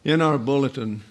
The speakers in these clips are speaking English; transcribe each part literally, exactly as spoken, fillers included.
In our bulletin,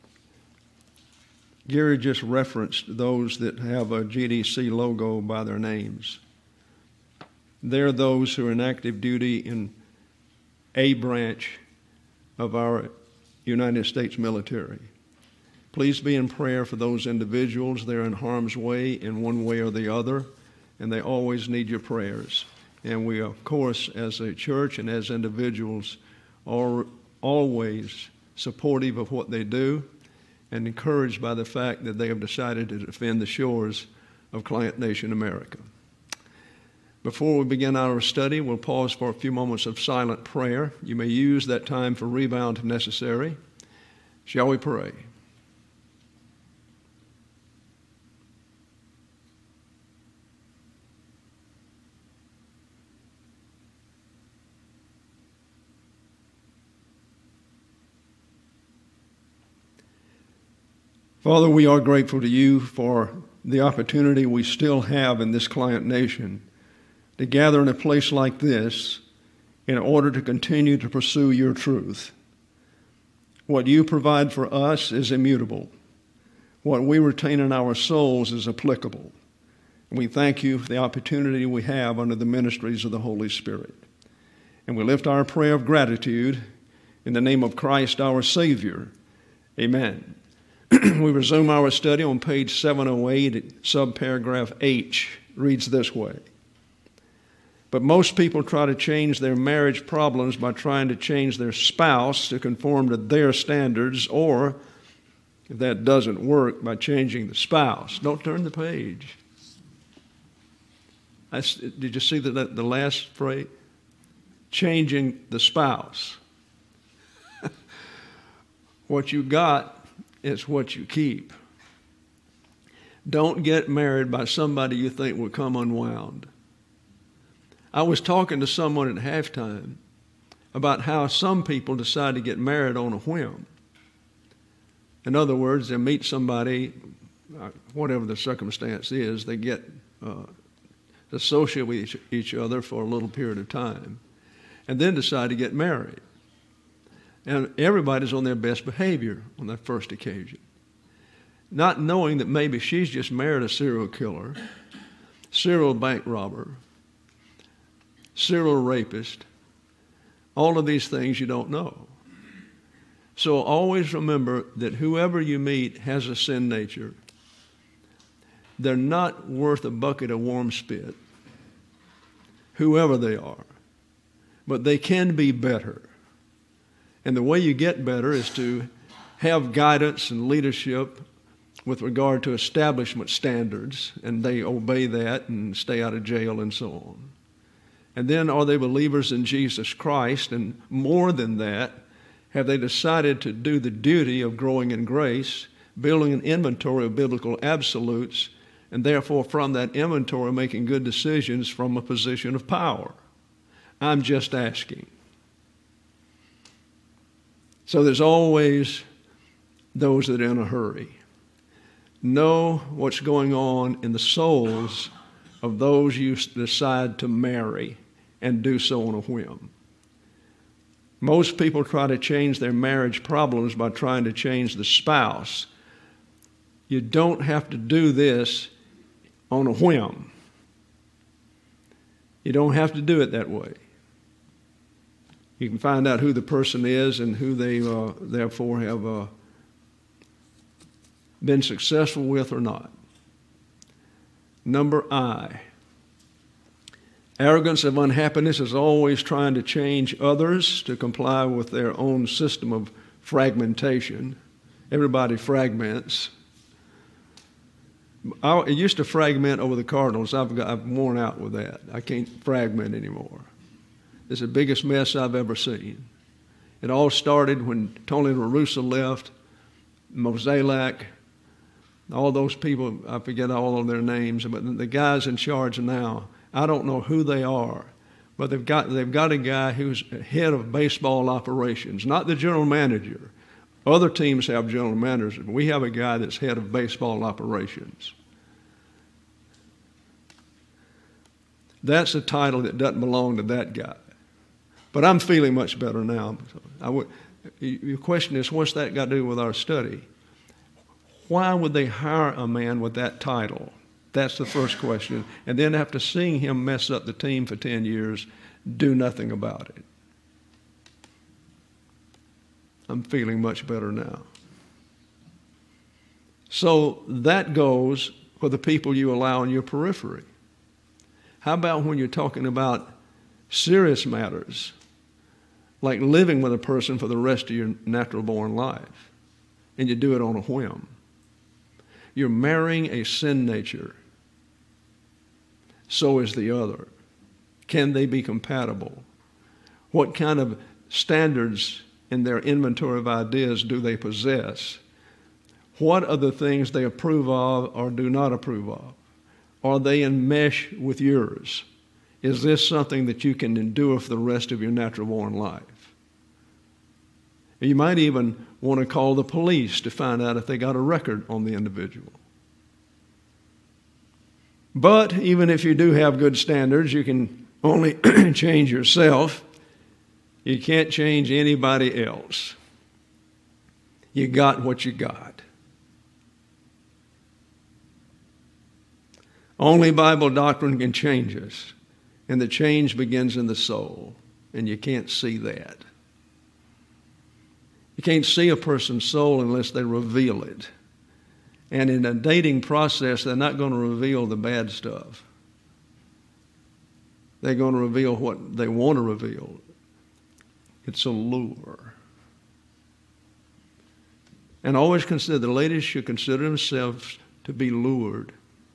Gary just referenced those that have a G D C logo by their names. They're those who are in active duty in a branch of our United States military. Please be in prayer for those individuals. They're in harm's way in one way or the other, and they always need your prayers. And we, of course, as a church and as individuals, are always supportive of what they do and encouraged by the fact that they have decided to defend the shores of Client Nation America. Before we begin our study, we'll pause for a few moments of silent prayer. You may use that time for rebound if necessary. Shall we pray? Father, we are grateful to you for the opportunity we still have in this Client Nation to gather in a place like this in order to continue to pursue your truth. What you provide for us is immutable. What we retain in our souls is applicable. And we thank you for the opportunity we have under the ministries of the Holy Spirit. And we lift our prayer of gratitude in the name of Christ our Savior. Amen. We resume our study on page seven oh eight, subparagraph H, reads this way. But most people try to change their marriage problems by trying to change their spouse to conform to their standards, or, if that doesn't work, by changing the spouse. Don't turn the page. I, did you see the, the last phrase? Changing the spouse. What you got is what you keep. Don't get married by somebody you think will come unwound. I was talking to someone at halftime about how some people decide to get married on a whim. In other words, they meet somebody, whatever the circumstance is, they get uh, associated with each, each other for a little period of time, and then decide to get married. And everybody's on their best behavior on that first occasion, not knowing that maybe she's just married a serial killer, serial bank robber, serial rapist, all of these things you don't know. So always remember that whoever you meet has a sin nature. They're not worth a bucket of warm spit, whoever they are, but they can be better. And the way you get better is to have guidance and leadership with regard to establishment standards, and they obey that and stay out of jail and so on. And then, are they believers in Jesus Christ? And more than that, have they decided to do the duty of growing in grace, building an inventory of biblical absolutes, and therefore from that inventory making good decisions from a position of power? I'm just asking. So there's always those that are in a hurry. Know what's going on in the souls of those you decide to marry and do so on a whim. Most people try to change their marriage problems by trying to change the spouse. You don't have to do this on a whim. You don't have to do it that way. You can find out who the person is and who they uh, therefore have uh, been successful with or not. Number I. Arrogance of unhappiness is always trying to change others to comply with their own system of fragmentation. Everybody fragments. I it used to fragment over the Cardinals. I've, got, I've worn out with that. I can't fragment anymore. It's the biggest mess I've ever seen. It all started when Tony La Russa left, Mozeliak, all those people, I forget all of their names, but the guys in charge now, I don't know who they are, but they've got, they've got a guy who's head of baseball operations, not the general manager. Other teams have general managers, but we have a guy that's head of baseball operations. That's a title that doesn't belong to that guy. But I'm feeling much better now. I would, Your question is, what's that got to do with our study? Why would they hire a man with that title? That's the first question. And then after seeing him mess up the team for ten years, do nothing about it. I'm feeling much better now. So that goes for the people you allow in your periphery. How about when you're talking about serious matters, like living with a person for the rest of your natural-born life, and you do it on a whim? You're marrying a sin nature. So is the other. Can they be compatible? What kind of standards in their inventory of ideas do they possess? What are the things they approve of or do not approve of? Are they in mesh with yours? Is this something that you can endure for the rest of your natural-born life? You might even want to call the police to find out if they got a record on the individual. But even if you do have good standards, you can only change yourself. You can't change anybody else. You got what you got. Only Bible doctrine can change us. And the change begins in the soul. And you can't see that. You can't see a person's soul unless they reveal it. And in a dating process, they're not going to reveal the bad stuff. They're going to reveal what they want to reveal. It's a lure. And always consider, the ladies should consider themselves to be lured.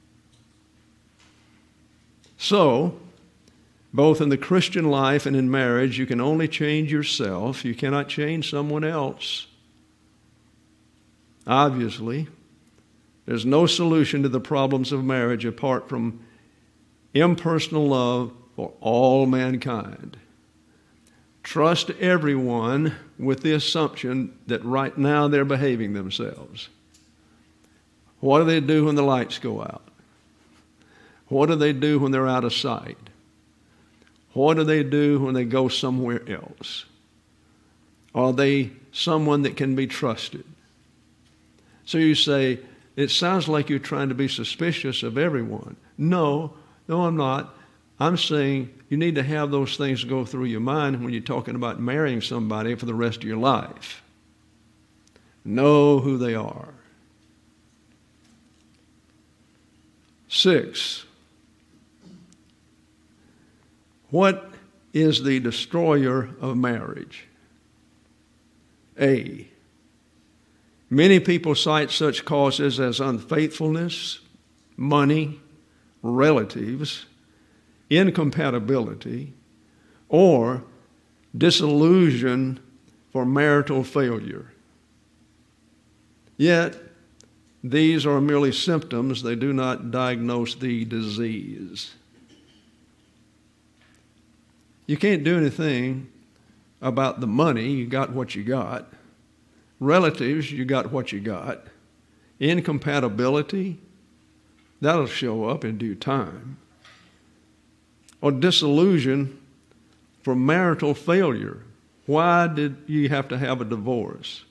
So, both in the Christian life and in marriage, you can only change yourself. You cannot change someone else. Obviously, there's no solution to the problems of marriage apart from impersonal love for all mankind. Trust everyone with the assumption that right now they're behaving themselves. What do they do when the lights go out? What do they do when they're out of sight? What do they do when they go somewhere else? Are they someone that can be trusted? So you say, it sounds like you're trying to be suspicious of everyone. No, no, I'm not. I'm saying you need to have those things go through your mind when you're talking about marrying somebody for the rest of your life. Know who they are. Six, what is the destroyer of marriage? A, many people cite such causes as unfaithfulness, money, relatives, incompatibility, or disillusion for marital failure. Yet, these are merely symptoms. They do not diagnose the disease. You can't do anything about the money. You got what you got. Relatives, you got what you got. Incompatibility, that'll show up in due time. Or disillusion for marital failure. Why did you have to have a divorce?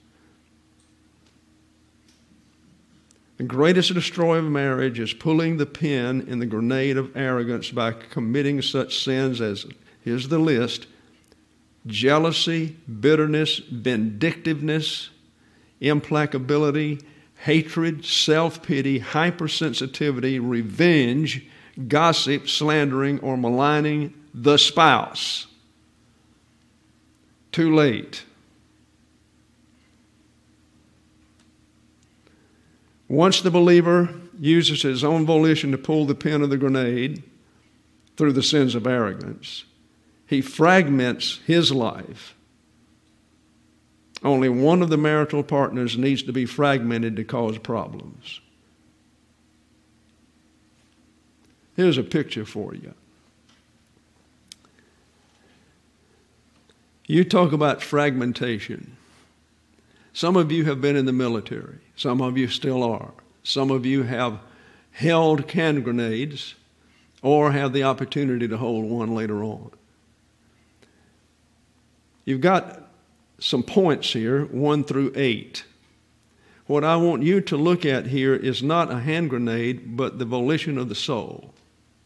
The greatest destroyer of marriage is pulling the pin in the grenade of arrogance by committing such sins as, here's the list: jealousy, bitterness, vindictiveness, implacability, hatred, self-pity, hypersensitivity, revenge, gossip, slandering, or maligning the spouse. Too late. Once the believer uses his own volition to pull the pin of the grenade through the sins of arrogance, he fragments his life. Only one of the marital partners needs to be fragmented to cause problems. Here's a picture for you. You talk about fragmentation. Some of you have been in the military. Some of you still are. Some of you have held hand grenades or have the opportunity to hold one later on. You've got some points here, one through eight. What I want you to look at here is not a hand grenade, but the volition of the soul.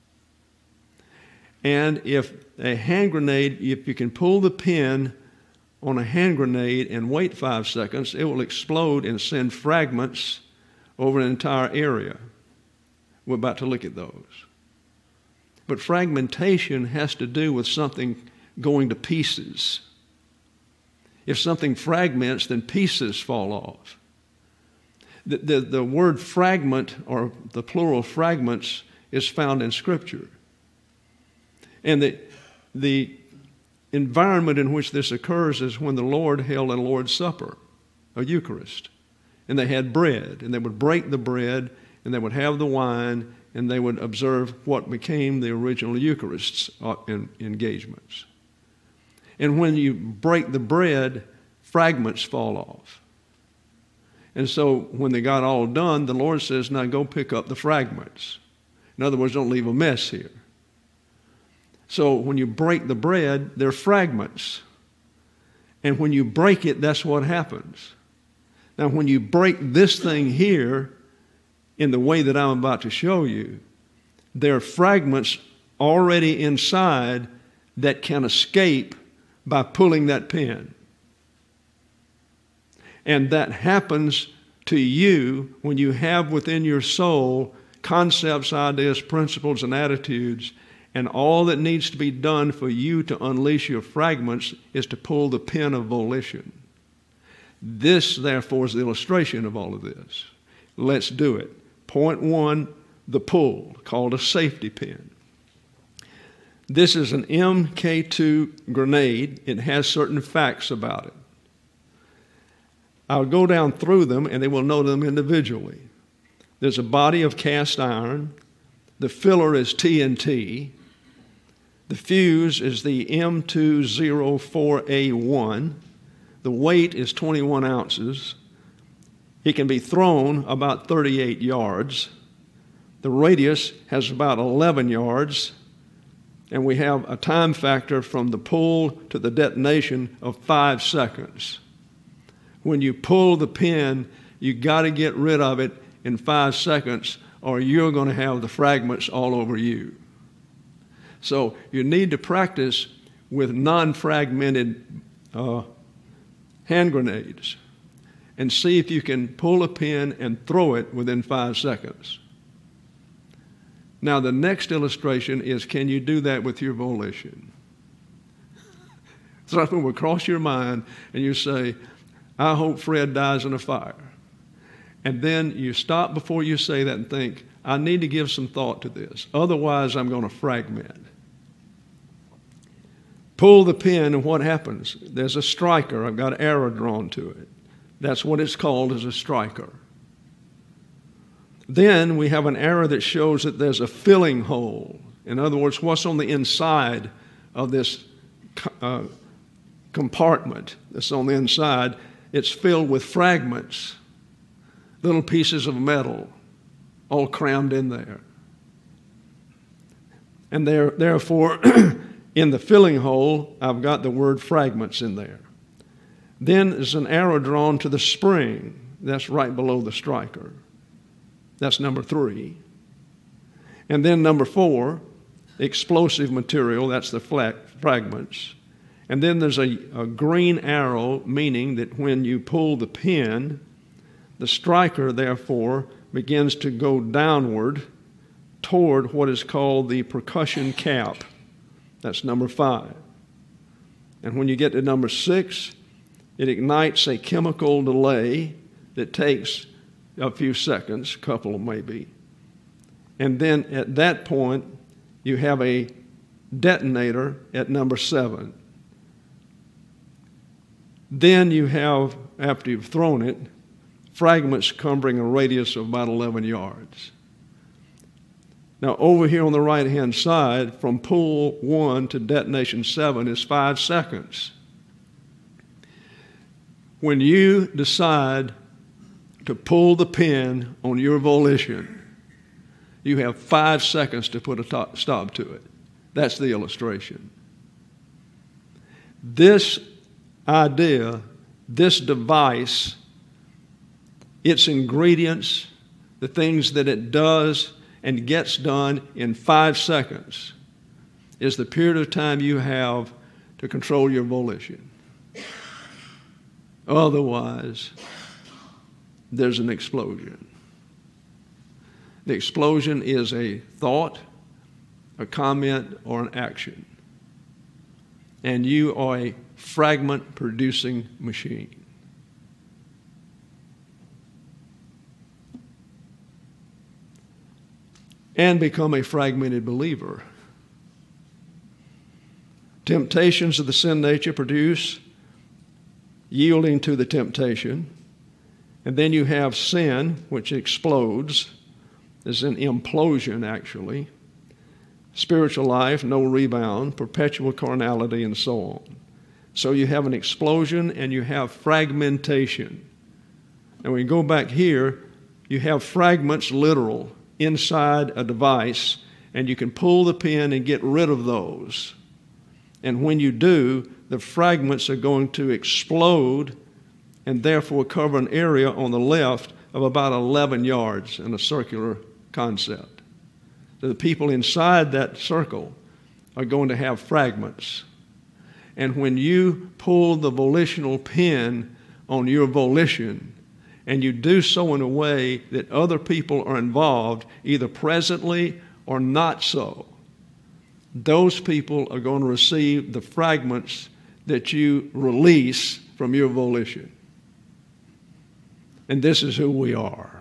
And if a hand grenade, if you can pull the pin on a hand grenade and wait five seconds, it will explode and send fragments over an entire area. We're about to look at those. But fragmentation has to do with something going to pieces. If something fragments, then pieces fall off. The, the, the word fragment, or the plural fragments, is found in Scripture. And the, the environment in which this occurs is when the Lord held a Lord's Supper, a Eucharist. And they had bread, and they would break the bread, and they would have the wine, and they would observe what became the original Eucharist's engagements. And when you break the bread, fragments fall off. And so when they got all done, the Lord says, now go pick up the fragments. In other words, don't leave a mess here. So when you break the bread, they're fragments. And when you break it, that's what happens. Now, when you break this thing here, in the way that I'm about to show you, there are fragments already inside that can escape by pulling that pin. And that happens to you when you have within your soul concepts, ideas, principles, and attitudes, and all that needs to be done for you to unleash your fragments is to pull the pin of volition. This, therefore, is the illustration of all of this. Let's do it. Point one, the pull, called a safety pin. This is an M K two grenade. It has certain facts about it. I'll go down through them, and they will know them individually. There's a body of cast iron. The filler is T N T. The fuse is the M two oh four A one. The weight is twenty-one ounces. It can be thrown about thirty-eight yards. The radius has about eleven yards. And we have a time factor from the pull to the detonation of five seconds. When you pull the pin, you got to get rid of it in five seconds or you're going to have the fragments all over you. So you need to practice with non-fragmented uh, hand grenades and see if you can pull a pin and throw it within five seconds. Now the next illustration is, can you do that with your volition? Something will cross your mind and you say, I hope Fred dies in a fire. And then you stop before you say that and think, I need to give some thought to this. Otherwise, I'm going to fragment. Pull the pin, and what happens? There's a striker. I've got an arrow drawn to it. That's what it's called, as a striker. Then we have an arrow that shows that there's a filling hole. In other words, what's on the inside of this uh, compartment that's on the inside, it's filled with fragments, little pieces of metal, all crammed in there. And there, therefore, in the filling hole, I've got the word fragments in there. Then there's an arrow drawn to the spring. That's right below the striker. That's number three. And then number four, explosive material. That's the fragments. And then there's a, a green arrow, meaning that when you pull the pin, the striker, therefore, begins to go downward toward what is called the percussion cap. That's number five. And when you get to number six, it ignites a chemical delay that takes a few seconds, a couple maybe. And then at that point, you have a detonator at number seven. Then you have, after you've thrown it, fragments covering a radius of about eleven yards. Now, over here on the right-hand side, from pull one to detonation seven is five seconds. When you decide to pull the pin on your volition, you have five seconds to put a to- stop to it. That's the illustration. This idea, this device, its ingredients, the things that it does and gets done in five seconds is the period of time you have to control your volition. Otherwise, there's an explosion. The explosion is a thought, a comment, or an action. And you are a fragment-producing machine. And become a fragmented believer. Temptations of the sin nature produce yielding to the temptation. And then you have sin, which explodes. There's an implosion, actually. Spiritual life, no rebound, perpetual carnality, and so on. So you have an explosion and you have fragmentation. And when you go back here, you have fragments, literal, inside a device, and you can pull the pin and get rid of those. And when you do, the fragments are going to explode and therefore cover an area on the left of about eleven yards in a circular concept. So the people inside that circle are going to have fragments. And when you pull the volitional pin on your volition, and you do so in a way that other people are involved, either presently or not so, those people are going to receive the fragments that you release from your volition. And this is who we are.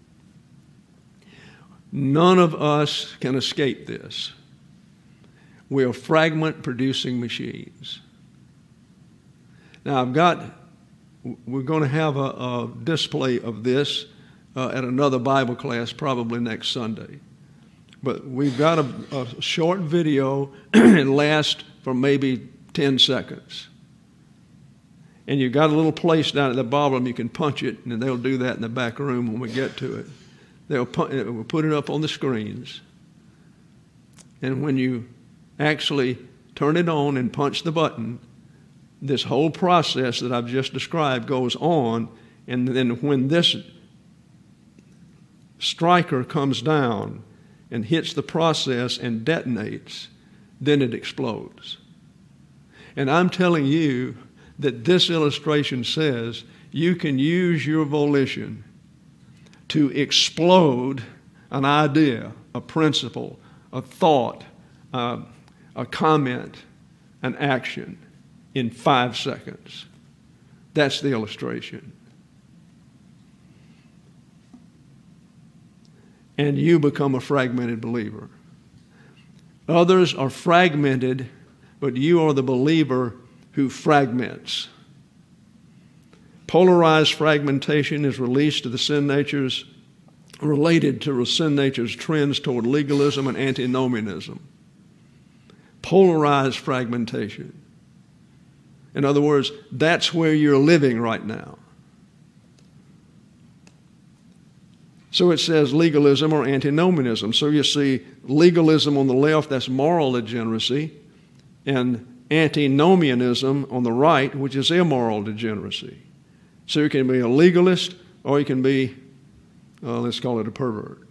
None of us can escape this. We are fragment-producing machines. Now, I've got, we're going to have a, a display of this uh, at another Bible class probably next Sunday. But we've got a, a short video. It lasts for maybe ten seconds. And you've got a little place down at the bottom you can punch it, and they'll do that in the back room when we get to it. They'll put, we'll put it up on the screens. And when you actually turn it on and punch the button, this whole process that I've just described goes on, and then when this striker comes down and hits the process and detonates, then it explodes. And I'm telling you that this illustration says you can use your volition to explode an idea, a principle, a thought, uh, a comment, an action in five seconds. That's the illustration. And you become a fragmented believer. Others are fragmented, but you are the believer who fragments. Polarized fragmentation is released to the sin natures, related to the sin nature's trends toward legalism and antinomianism. Polarized fragmentation. In other words, that's where you're living right now. So it says legalism or antinomianism. So you see legalism on the left, that's moral degeneracy, and antinomianism on the right, which is immoral degeneracy. So you can be a legalist or you can be, uh, let's call it a pervert.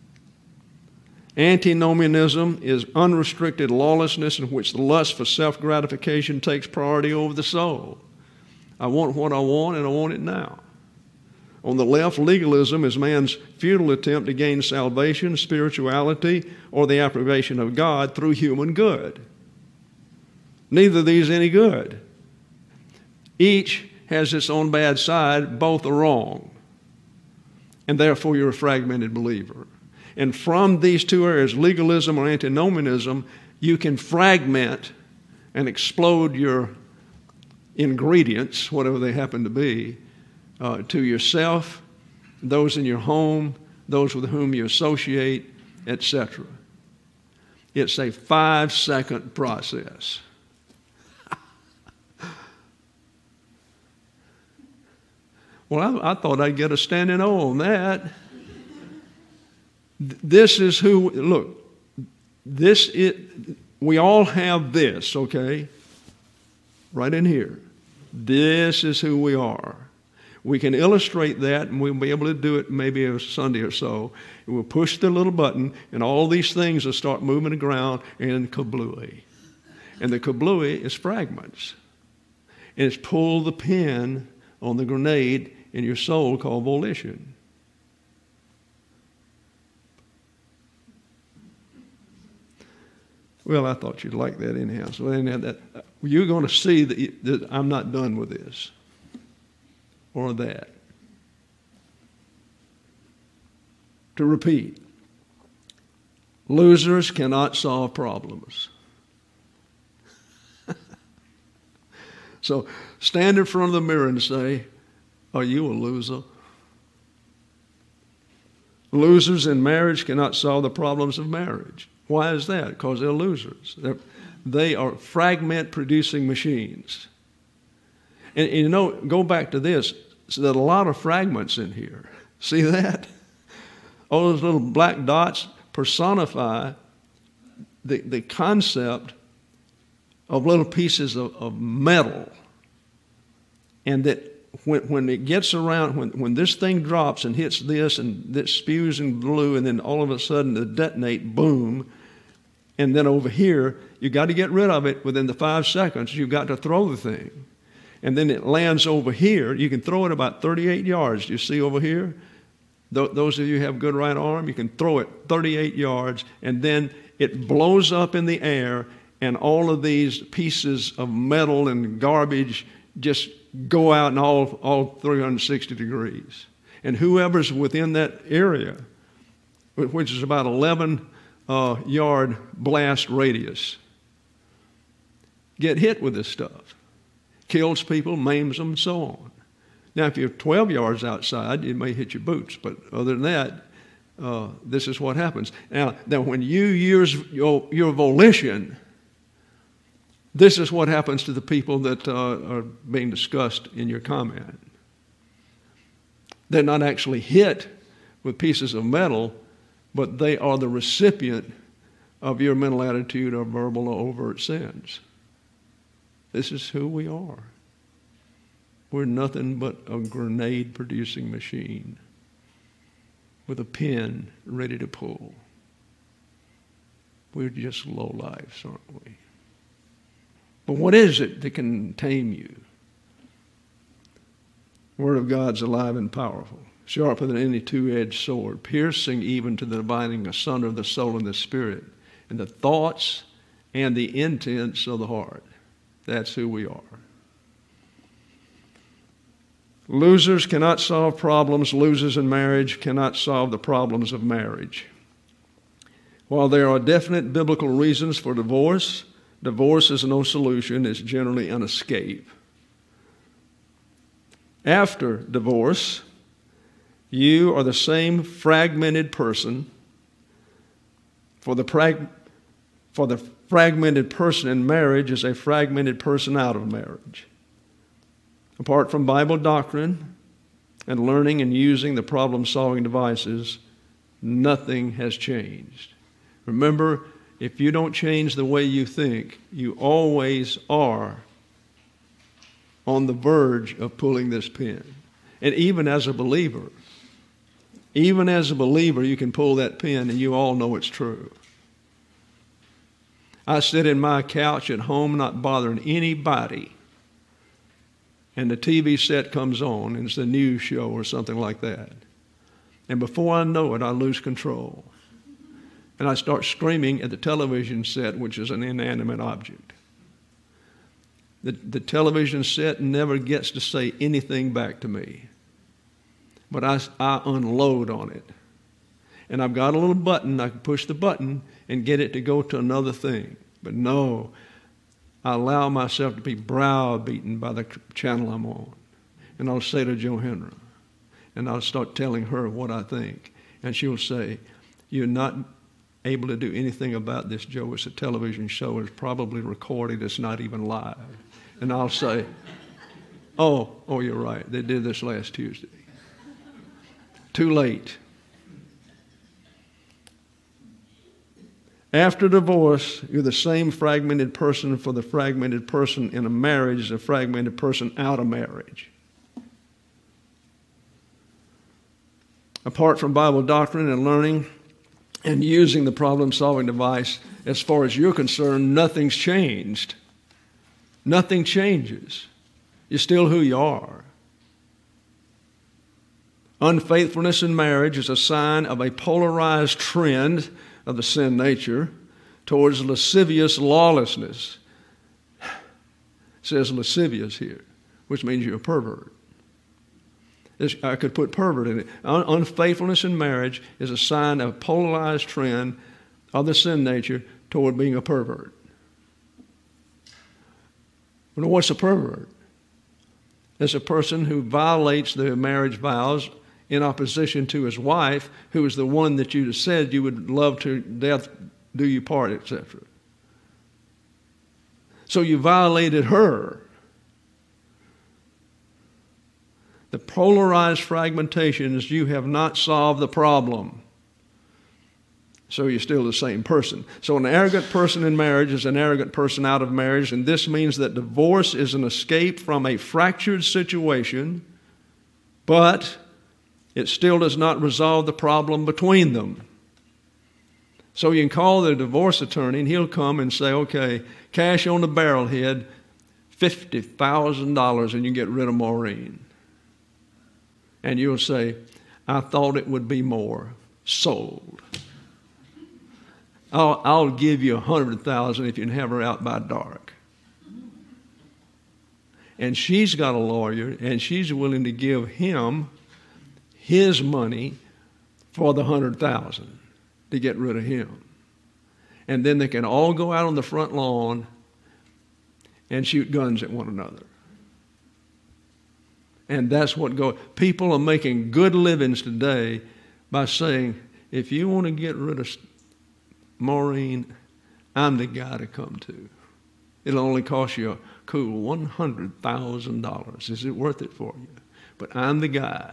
Antinomianism is unrestricted lawlessness in which the lust for self-gratification takes priority over the soul. I want what I want and I want it now. On the left, legalism is man's futile attempt to gain salvation, spirituality, or the approbation of God through human good. Neither of these are any good. Each has its own bad side. Both are wrong. And therefore, you're a fragmented believer. And from these two areas, legalism or antinomianism, you can fragment and explode your ingredients, whatever they happen to be, uh, to yourself, those in your home, those with whom you associate, et cetera. It's a five-second process. Well, I, I thought I'd get a standing O on that. This is who, look, this is, we all have this, okay? Right in here. This is who we are. We can illustrate that, and we'll be able to do it maybe a Sunday or so. And we'll push the little button, and all these things will start moving around in kablooey. And the kablooey is fragments. And it's pull the pin on the grenade in your soul called volition. Well, I thought you'd like that anyhow. So anyhow, that, you're going to see that, you, that I'm not done with this or that. To repeat, losers cannot solve problems. So stand in front of the mirror and say, are you a loser? Losers in marriage cannot solve the problems of marriage. Why is that? Because they're losers. They're, they are fragment-producing machines. And, and you know, go back to this. So there's a lot of fragments in here. See that? All those little black dots personify the, the concept of little pieces of, of metal. And that when, when it gets around, when, when this thing drops and hits this and this spews in blue, and then all of a sudden it detonate, boom. And then over here, you got to get rid of it within the five seconds. You've got to throw the thing. And then it lands over here. You can throw it about thirty-eight yards. You see over here? Th- those of you who have good right arm, you can throw it thirty-eight yards, and then it blows up in the air, and all of these pieces of metal and garbage just go out in all, all three hundred sixty degrees. And whoever's within that area, which is about eleven uh, yard blast radius, get hit with this stuff. Kills people, maims them, and so on. Now, if you're twelve yards outside, it may hit your boots. But other than that, uh, this is what happens. Now, now when you use your, your volition, this is what happens to the people that uh, are being discussed in your comment. They're not actually hit with pieces of metal, but they are the recipient of your mental attitude or verbal or overt sins. This is who we are. We're nothing but a grenade-producing machine with a pin ready to pull. We're just lowlifes, aren't we? But what is it that can tame you? The Word of God's alive and powerful, sharper than any two-edged sword, piercing even to the dividing asunder of the soul and the spirit, and the thoughts and the intents of the heart. That's who we are. Losers cannot solve problems. Losers in marriage cannot solve the problems of marriage. While there are definite biblical reasons for divorce, divorce is no solution. It's generally an escape. After divorce, you are the same fragmented person. For the, prag- for the fragmented person in marriage is a fragmented person out of marriage. Apart from Bible doctrine and learning and using the problem-solving devices, nothing has changed. Remember, if you don't change the way you think, you always are on the verge of pulling this pin. And even as a believer, even as a believer, you can pull that pin and you all know it's true. I sit in my couch at home not bothering anybody, and the T V set comes on and it's a news show or something like that. And before I know it, I lose control. And I start screaming at the television set, which is an inanimate object. The, the television set never gets to say anything back to me. But I, I unload on it. And I've got a little button. I can push the button and get it to go to another thing. But no, I allow myself to be browbeaten by the channel I'm on. And I'll say to Johanna, and I'll start telling her what I think. And she'll say, you're not able to do anything about this, Joe. It's a television show. It's probably recorded. It's not even live. And I'll say, oh, oh, you're right. They did this last Tuesday. Too late. After divorce, you're the same fragmented person for the fragmented person in a marriage as a fragmented person out of marriage. Apart from Bible doctrine and learning and using the problem-solving device, as far as you're concerned, nothing's changed. Nothing changes. You're still who you are. Unfaithfulness in marriage is a sign of a polarized trend of the sin nature towards lascivious lawlessness. It says lascivious here, which means you're a pervert. It's, I could put pervert in it. Un- unfaithfulness in marriage is a sign of a polarized trend of the sin nature toward being a pervert. Well, what's a pervert? It's a person who violates the marriage vows in opposition to his wife, who is the one that you said you would love to death do you part, et cetera. So you violated her. The polarized fragmentation is you have not solved the problem. So you're still the same person. So an arrogant person in marriage is an arrogant person out of marriage, and this means that divorce is an escape from a fractured situation, but it still does not resolve the problem between them. So you can call the divorce attorney, and he'll come and say, okay, cash on the barrelhead, fifty thousand dollars, and you get rid of Maureen. And you'll say, I thought it would be more. Sold. I'll, I'll give you a hundred thousand if you can have her out by dark. And she's got a lawyer, and she's willing to give him his money for the hundred thousand to get rid of him. And then they can all go out on the front lawn and shoot guns at one another. And that's what goes. People are making good livings today by saying, if you want to get rid of Maureen, I'm the guy to come to. It'll only cost you a cool one hundred thousand dollars. Is it worth it for you? But I'm the guy.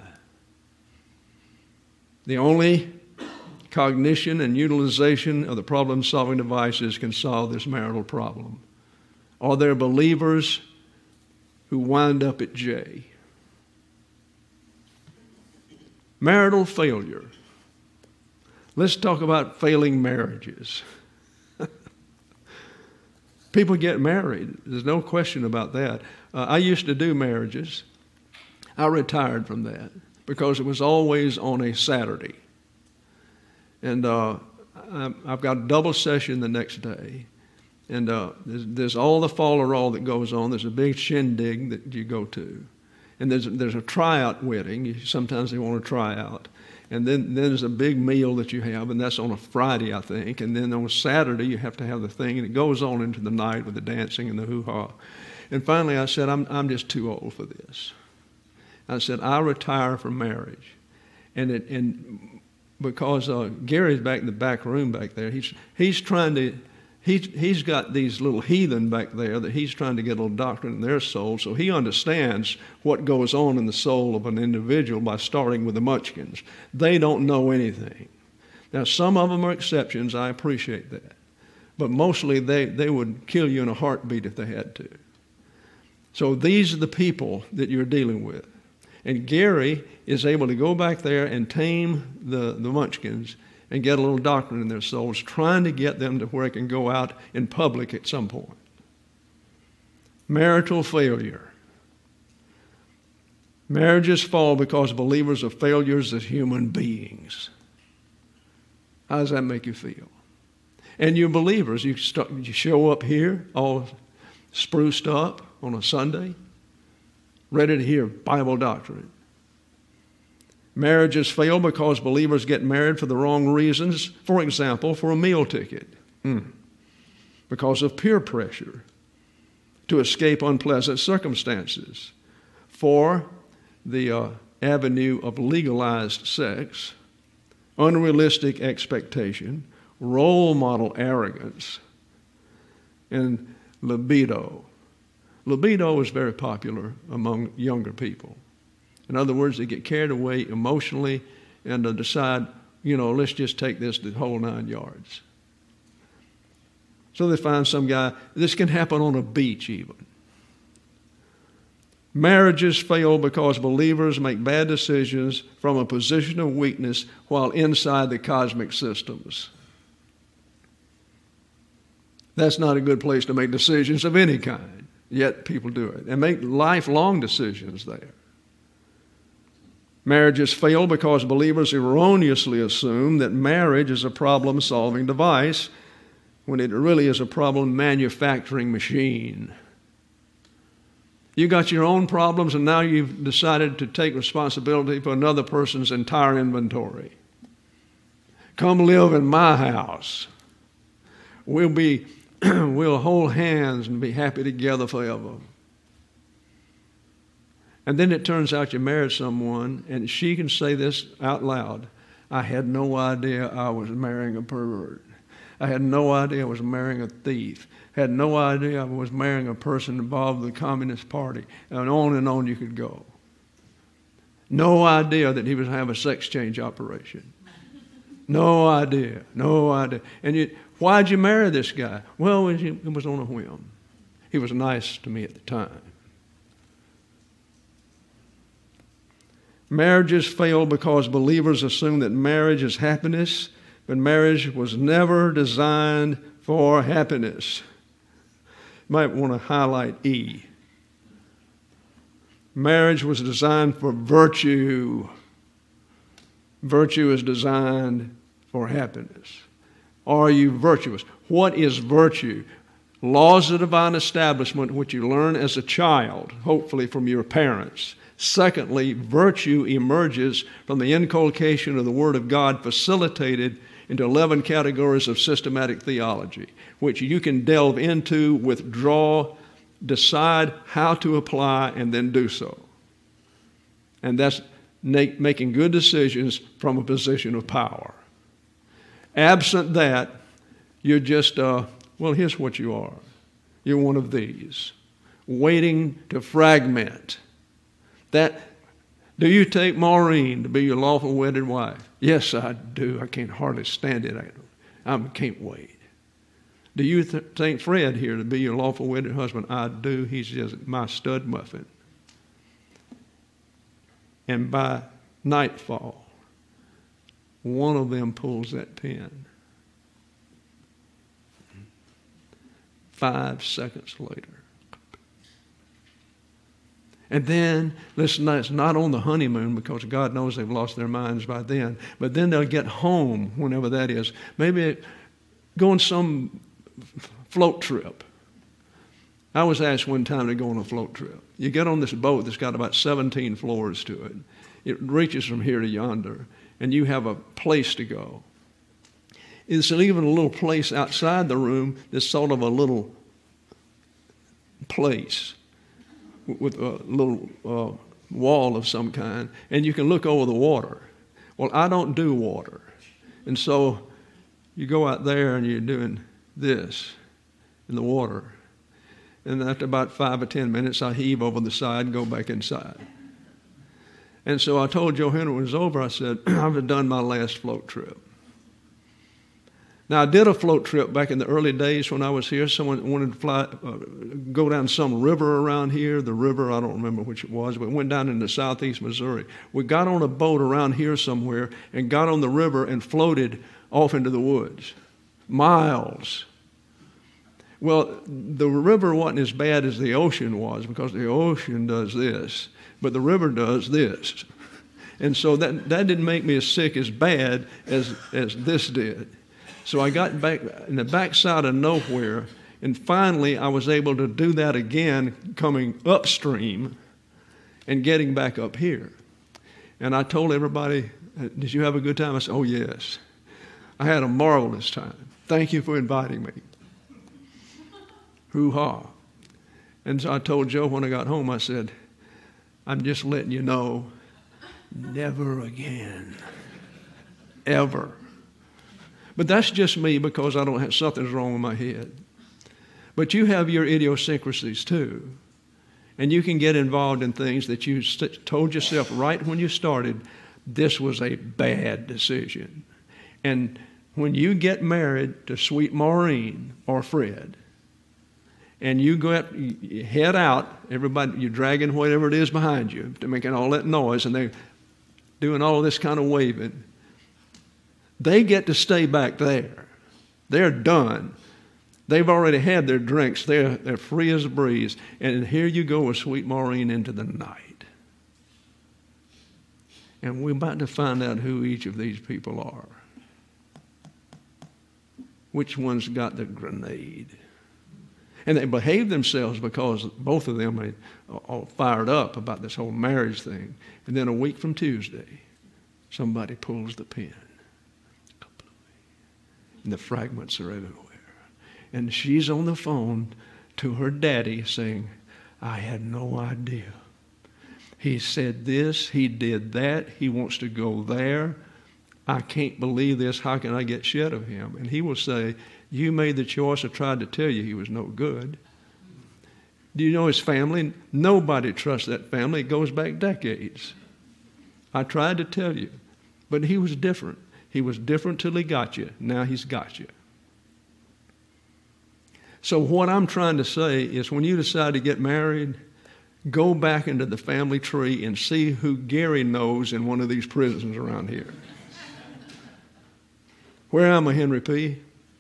The only cognition and utilization of the problem-solving devices can solve this marital problem. Are there believers who wind up at J? Marital failure. Let's talk about failing marriages. People get married. There's no question about that. Uh, I used to do marriages. I retired from that because it was always on a Saturday. And uh, I've got a double session the next day. And uh, there's, there's all the fall-a-roll that goes on. There's a big shindig that you go to. And there's, there's a tryout wedding. Sometimes they want to try out. And then, then there's a big meal that you have, and that's on a Friday, I think. And then on a Saturday, you have to have the thing, and it goes on into the night with the dancing and the hoo-ha. And finally, I said, I'm, I'm just too old for this. I said, I retire from marriage. And, it, and because uh, Gary's back in the back room back there, he's, he's trying to... He's, he's got these little heathen back there that he's trying to get a little doctrine in their soul, so he understands what goes on in the soul of an individual by starting with the Munchkins. They don't know anything. Now, some of them are exceptions. I appreciate that. But mostly they, they would kill you in a heartbeat if they had to. So these are the people that you're dealing with. And Gary is able to go back there and tame the, the Munchkins and get a little doctrine in their souls, trying to get them to where it can go out in public at some point. Marital failure. Marriages fall because believers are failures as human beings. How does that make you feel? And you believers, you, start, you show up here all spruced up on a Sunday, ready to hear Bible doctrine. Marriages fail because believers get married for the wrong reasons. For example, for a meal ticket. Mm. Because of peer pressure to escape unpleasant circumstances. For the uh, avenue of legalized sex, unrealistic expectation, role model arrogance, and libido. Libido is very popular among younger people. In other words, they get carried away emotionally and uh, decide, you know, let's just take this the whole nine yards. So they find some guy. This can happen on a beach even. Marriages fail because believers make bad decisions from a position of weakness while inside the cosmic systems. That's not a good place to make decisions of any kind, yet people do it and make lifelong decisions there. Marriages fail because believers erroneously assume that marriage is a problem-solving device when it really is a problem-manufacturing machine. You got your own problems, and now you've decided to take responsibility for another person's entire inventory. Come live in my house. We'll be, we'll hold hands and be happy together forever. And then it turns out you married someone, and she can say this out loud. I had no idea I was marrying a pervert. I had no idea I was marrying a thief. Had no idea I was marrying a person involved with the Communist Party. And on and on you could go. No idea that he was having a sex change operation. No idea. No idea. And you, why'd you marry this guy? Well, it was on a whim. He was nice to me at the time. Marriages fail because believers assume that marriage is happiness, but marriage was never designed for happiness. You might want to highlight E. Marriage was designed for virtue. Virtue is designed for happiness. Are you virtuous? What is virtue? Laws of divine establishment, which you learn as a child, hopefully from your parents. Secondly, virtue emerges from the inculcation of the Word of God, facilitated into eleven categories of systematic theology, which you can delve into, withdraw, decide how to apply, and then do so. And that's making good decisions from a position of power. Absent that, you're just, uh, well, here's what you are. You're one of these, waiting to fragment. That, do you take Maureen to be your lawful wedded wife? Yes, I do. I can't hardly stand it. I, I can't wait. Do you th- think Fred here to be your lawful wedded husband? I do. He's just my stud muffin. And by nightfall, one of them pulls that pin. Five seconds later. And then, listen, it's not on the honeymoon because God knows they've lost their minds by then. But then they'll get home, whenever that is. Maybe go on some float trip. I was asked one time to go on a float trip. You get on this boat that's got about seventeen floors to it. It reaches from here to yonder, and you have a place to go. It's even a little place outside the room that's sort of a little place with a little uh, wall of some kind, and you can look over the water. Well, I don't do water. And so you go out there and you're doing this in the water. And after about five or ten minutes, I heave over the side and go back inside. And so I told Joe Henry when it was over, I said, I've done my last float trip. Now, I did a float trip back in the early days when I was here. Someone wanted to fly, uh, go down some river around here. The river, I don't remember which it was, but went down into southeast Missouri. We got on a boat around here somewhere and got on the river and floated off into the woods. Miles. Well, the river wasn't as bad as the ocean was because the ocean does this, but the river does this. And so that, that didn't make me as sick as bad as, as this did. So I got back in the backside of nowhere, and finally I was able to do that again, coming upstream and getting back up here. And I told everybody, did you have a good time? I said, oh, yes. I had a marvelous time. Thank you for inviting me. Hoo-ha. And so I told Joe when I got home, I said, I'm just letting you know, never again, ever. But that's just me because I don't have, something's wrong with my head. But you have your idiosyncrasies too. And you can get involved in things that you st- told yourself right when you started, this was a bad decision. And when you get married to sweet Maureen or Fred, and you go out, you head out, everybody, you're dragging whatever it is behind you, to making all that noise, and they're doing all this kind of waving, they get to stay back there. They're done. They've already had their drinks. They're, they're free as a breeze. And here you go with sweet Maureen into the night. And we're about to find out who each of these people are. Which one's got the grenade? And they behave themselves because both of them are all fired up about this whole marriage thing. And then a week from Tuesday, somebody pulls the pin. And the fragments are everywhere. And she's on the phone to her daddy saying, I had no idea. He said this, he did that, he wants to go there. I can't believe this, how can I get shed of him? And he will say, you made the choice, I tried to tell you he was no good. Do you know his family? Nobody trusts that family. It goes back decades. I tried to tell you, but he was different. He was different till he got you. Now he's got you. So what I'm trying to say is when you decide to get married, go back into the family tree and see who Gary knows in one of these prisons around here. Where am I, Henry P?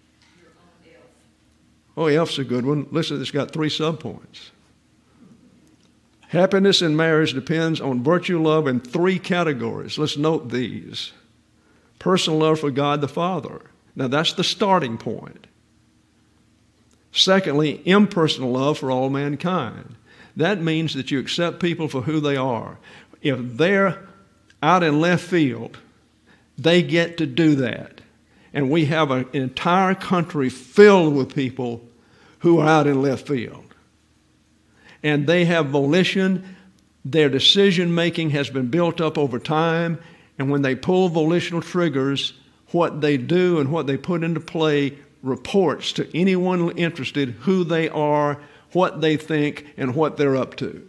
Oh, F's a good one. Listen, it's got three subpoints. Happiness in marriage depends on virtue love in three categories. Let's note these. Personal love for God the Father. Now, that's the starting point. Secondly, impersonal love for all mankind. That means that you accept people for who they are. If they're out in left field, they get to do that. And we have an entire country filled with people who are out in left field. And they have volition. Their decision-making has been built up over time. And when they pull volitional triggers, what they do and what they put into play reports to anyone interested who they are, what they think, and what they're up to.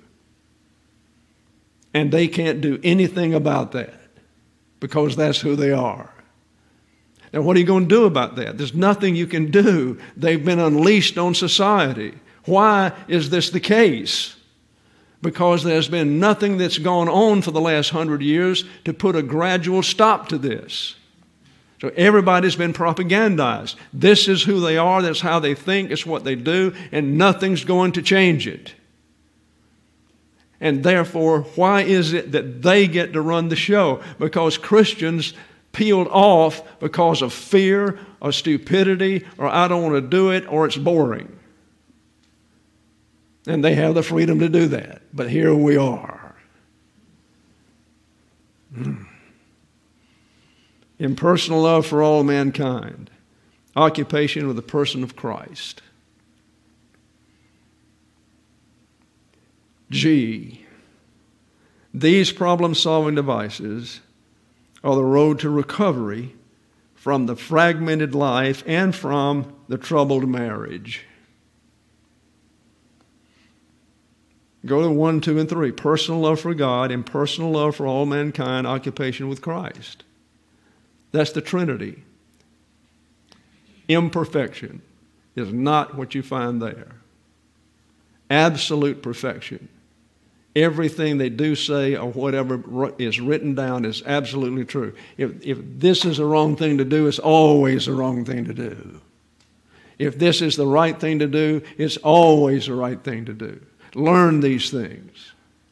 And they can't do anything about that because that's who they are. Now, what are you going to do about that? There's nothing you can do. They've been unleashed on society. Why is this the case? Because there's been nothing that's gone on for the last hundred years to put a gradual stop to this. So everybody's been propagandized. This is who they are. That's how they think. It's what they do. And nothing's going to change it. And therefore, why is it that they get to run the show? Because Christians peeled off because of fear or stupidity or I don't want to do it or it's boring. And they have the freedom to do that. But here we are. Hmm. Impersonal love for all mankind. Occupation with the person of Christ. G. These problem-solving devices are the road to recovery from the fragmented life and from the troubled marriage. Go to one, two, and three. Personal love for God, impersonal love for all mankind, occupation with Christ. That's the Trinity. Imperfection is not what you find there. Absolute perfection. Everything they do say or whatever is written down is absolutely true. If, if this is the wrong thing to do, it's always the wrong thing to do. If this is the right thing to do, it's always the right thing to do. Learn these things.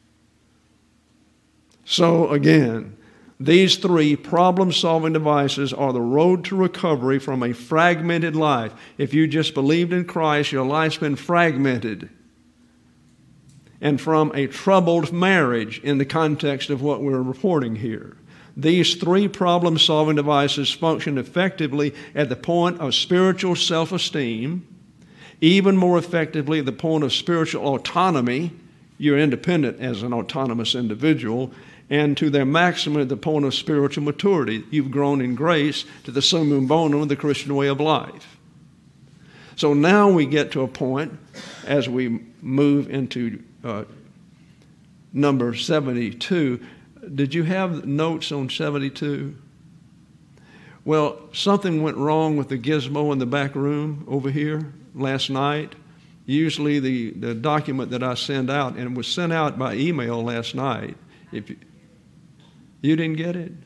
So again, these three problem-solving devices are the road to recovery from a fragmented life. If you just believed in Christ, your life's been fragmented. And from a troubled marriage in the context of what we're reporting here. These three problem-solving devices function effectively at the point of spiritual self-esteem, even more effectively at the point of spiritual autonomy. You're independent as an autonomous individual. And to their maximum at the point of spiritual maturity. You've grown in grace to the summum bonum of the Christian way of life. So now we get to a point as we move into uh, number seventy-two. Did you have notes on seventy-two? Well, something went wrong with the gizmo in the back room over here last night. Usually the, the document that I send out, and it was sent out by email last night. If you, you didn't get it?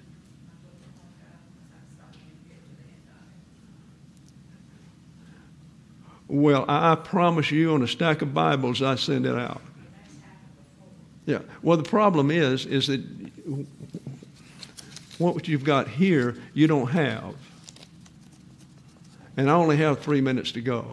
Well, I promise you on a stack of Bibles I send it out. Yeah. Well, the problem is, is that what you've got here, you don't have. And I only have three minutes to go.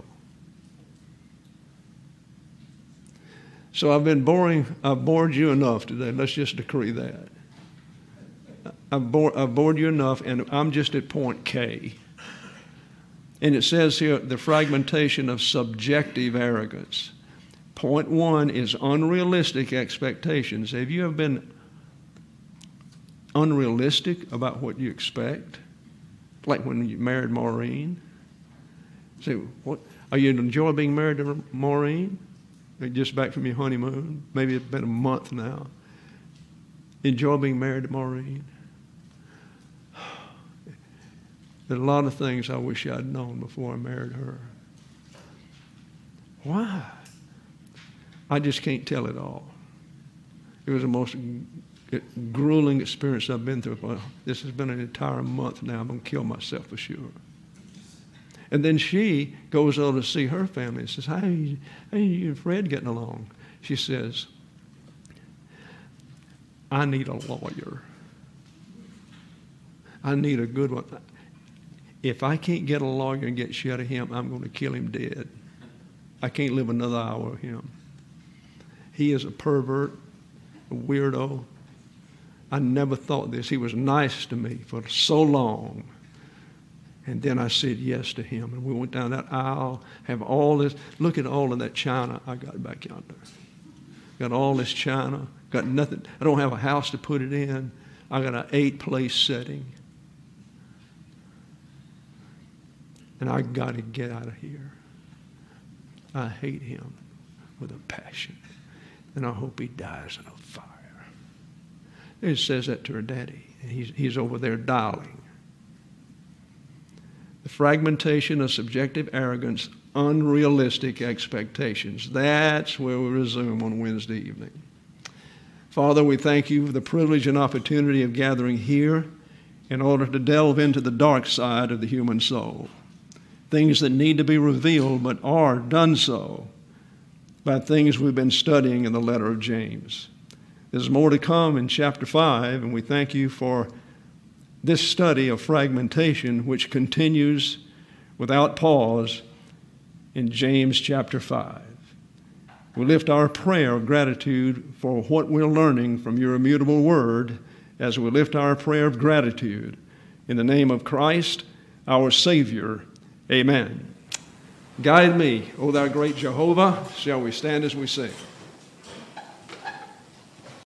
So I've been boring, I've bored you enough today. Let's just decree that. I've, bore, I've bored you enough, and I'm just at point K. And it says here, the fragmentation of subjective arrogance. Point one is unrealistic expectations. Have you ever been unrealistic about what you expect? Like when you married Maureen. Say, what? Are you enjoying being married to Maureen? Are you just back from your honeymoon? Maybe it's been a month now. Enjoy being married to Maureen? There's a lot of things I wish I'd known before I married her. Why? I just can't tell it all. It was the most grueling experience I've been through. Well, this has been an entire month now. I'm going to kill myself for sure. And then she goes over to see her family and says, how are you, how are you and Fred getting along? She says, I need a lawyer. I need a good one. If I can't get a lawyer and get shut of him, I'm going to kill him dead. I can't live another hour with him. He is a pervert, a weirdo. I never thought this. He was nice to me for so long. And then I said yes to him. And we went down that aisle, have all this. Look at all of that china I got back yonder. Got all this china. Got nothing. I don't have a house to put it in. I got an eight-place setting. And I got to get out of here. I hate him with a passion. And I hope he dies in a fire. It says that to her daddy. And he's, he's over there dialing. The fragmentation of subjective arrogance, unrealistic expectations. That's where we resume on Wednesday evening. Father, we thank you for the privilege and opportunity of gathering here in order to delve into the dark side of the human soul. Things that need to be revealed but are done so by things we've been studying in the letter of James. There's more to come in chapter five, and we thank you for this study of fragmentation, which continues without pause in James chapter five. We lift our prayer of gratitude for what we're learning from your immutable word as we lift our prayer of gratitude in the name of Christ, our Savior. Amen. Guide me, O thou great Jehovah. Shall we stand as we sing?